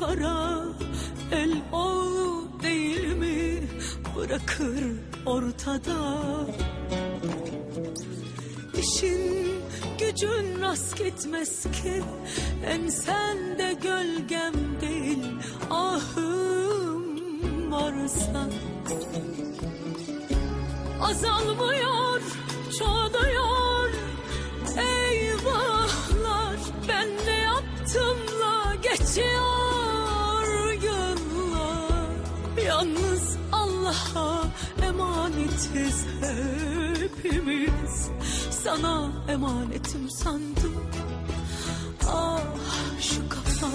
yollara el ol değil mi bırakır ortada. İşin gücün rast gitmez ki, ensende gölgem değil ahım varsa. Azalmıyor, çoğalıyor eyvahlar, ben ne yaptımla geçiyor yıllar. Yalnız Allah'a emanetiz hepimiz, sana emanetim sandım. Ah şu kafam,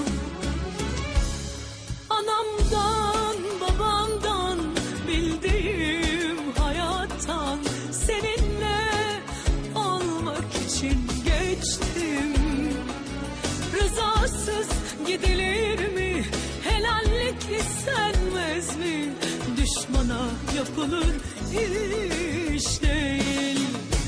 anamdan babamdan bildiğim hayattan seninle olmak için geçtim. Rızasız gidilir mi, helallik istenmez mi, düşmana yapılır iş değil.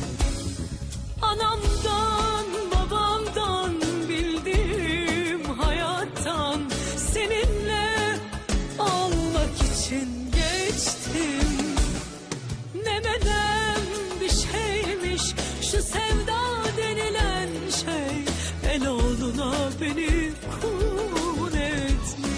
Anamdan babamdan bildiğim hayattan seninle olmak için geçtim. Ne bedel bir şeymiş şu sevda denilen şey, Eloğluna beni kul etmiş.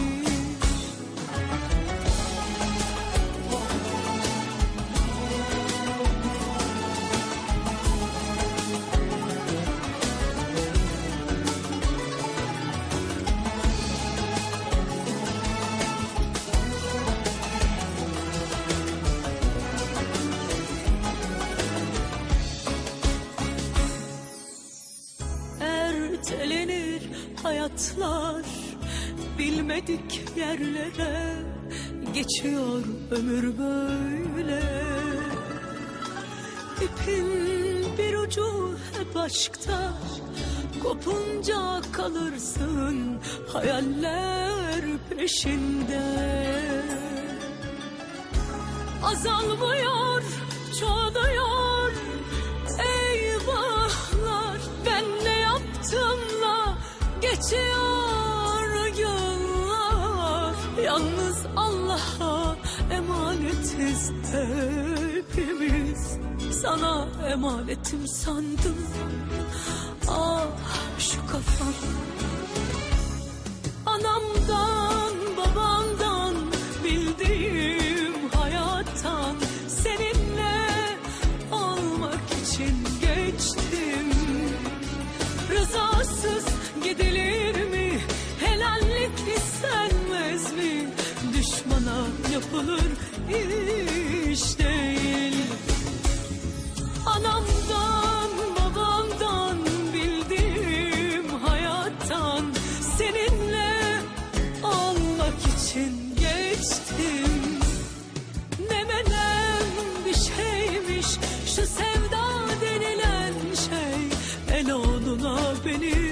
Ertelenir hayatlar, bilmedik yerlere, geçiyor ömür böyle. İpin bir ucu hep aşkta, kopunca kalırsın hayaller peşinde. Azalmıyor, çoğalıyor eyvahlar, ben ne yaptımla geçiyor yıllar. Yalnız Allah'a emanetiz hepimiz, sana emanetim sandım. Ah şu kafam, anamdan babamdan bildiğim hayattan seninle olmak için geçtim. Rızasız gidilir mi, helallik istenmez mi, düşmana yapılır iş değil. Anamdan babamdan bildiğim hayattan seninle olmak için geçtim. Ne menem bir şeymiş şu sevda denilen şey, Eloğluna beni